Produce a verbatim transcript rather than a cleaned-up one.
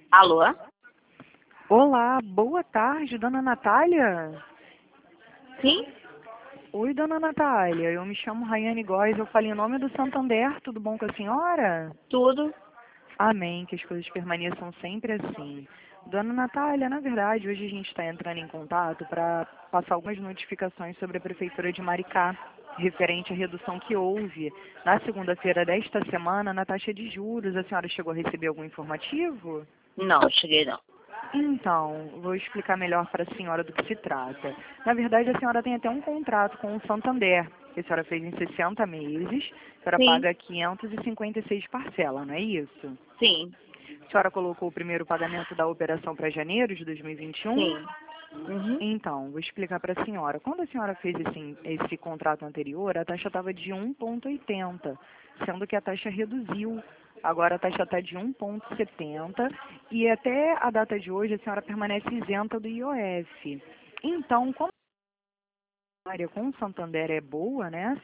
Alô? Olá, boa tarde, dona Natália. Sim? Oi, dona Natália, eu me chamo Rayane Góes, eu falei em nome do Santander, tudo bom com a senhora? Tudo? Amém, que as coisas permaneçam sempre assim. Dona Natália, na verdade, hoje a gente está entrando em contato para passar algumas notificações sobre a Prefeitura de Maricá, referente à redução que houve na segunda-feira desta semana na taxa de juros. A senhora chegou a receber algum informativo? Não, cheguei não. Então, vou explicar melhor para a senhora do que se trata. Na verdade, a senhora tem até um contrato com o Santander, que a senhora fez em sessenta meses, a senhora Sim, paga quinhentas e cinquenta e seis parcelas, não é isso? sim, A senhora colocou o primeiro pagamento da operação para janeiro de dois mil e vinte e um? sim. Uhum. Então, vou explicar para a senhora. Quando a senhora fez esse, esse contrato anterior, a taxa estava de um vírgula oitenta, sendo que a taxa reduziu. Agora a taxa está de um vírgula setenta e até a data de hoje a senhora permanece isenta do I O F. Então, como a área com o Santander é boa, né?